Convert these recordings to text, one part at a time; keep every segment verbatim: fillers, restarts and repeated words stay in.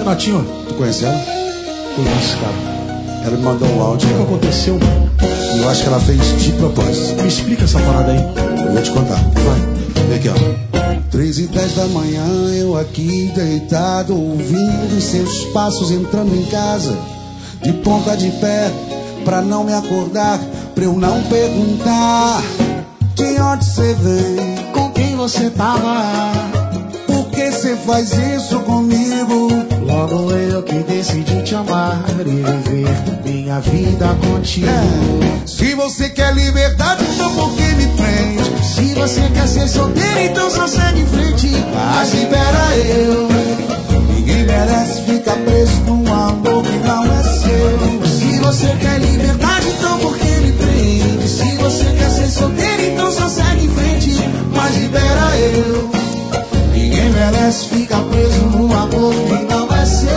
Renatinho, tu conhece ela? Conheço, cara. Ela me mandou um áudio. O que aconteceu? Eu acho que ela fez de propósito. Me explica essa parada aí. Eu vou te contar. Vai. Vem aqui, ó. Três e dez da manhã, eu aqui deitado, ouvindo seus passos entrando em casa, de ponta de pé, pra não me acordar, pra eu não perguntar de onde você vem, com quem você tava, por que você faz isso comigo? Logo eu que decidi te amar e viver minha vida contigo. É. Se você quer liberdade, então por que me prende? Se você quer ser solteiro, então só segue em frente. Mas espera eu, ninguém merece ficar preso num amor que não é seu. Se você quer liberdade, então por que me prende? Se você quer ser solteiro, então só segue em frente. Mas espera eu, ninguém merece ficar preso num amor que não é seu.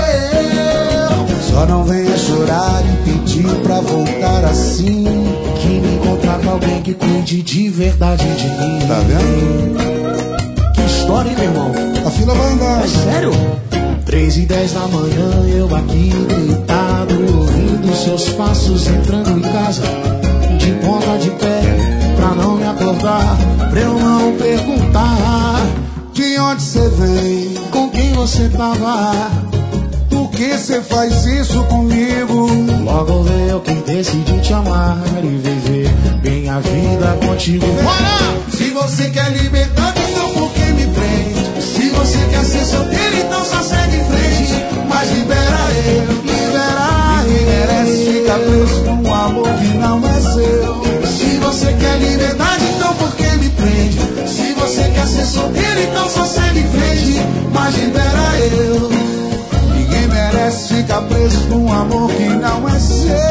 Só não venha chorar e pedir pra voltar assim, que me encontrar com alguém que cuide de verdade de mim. Tá vendo? Que história, hein, meu irmão? A fila vai andar. É sério? Três e dez da manhã, eu aqui deitado, ouvindo seus passos entrando em casa, de ponta de pé, pra não me acordar, pra eu não perguntar de onde você vem, com quem você tava, por que você faz isso comigo? Logo eu que decidi te amar e viver bem a vida contigo. Bora! Se você quer liberdade, então por que me prende? Se você quer ser solteiro, então só segue em frente. Mas libera eu, libera ele, merece ficar preso num amor que não é seu. Se você quer liberdade, então por que me prende? Se você quer ser solteiro, então só segue em frente. Mas libera eu, ninguém merece ficar preso num amor que não é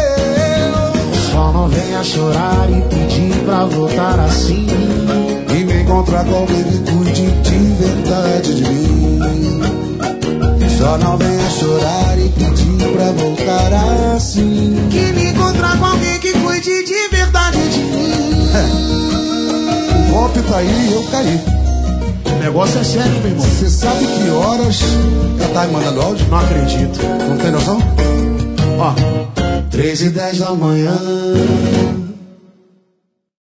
seu. Só não venha chorar e pedir pra voltar assim, e me encontrar com alguém que cuide de verdade de mim. Só não venha chorar e pedir pra voltar assim, que me encontrar com alguém que cuide de verdade de mim. É. O golpe tá aí e eu caí. O negócio é sério, meu irmão. Você sabe que horas ela tá me mandando áudio? Não acredito. Não tem noção? Ó, três e dez da manhã,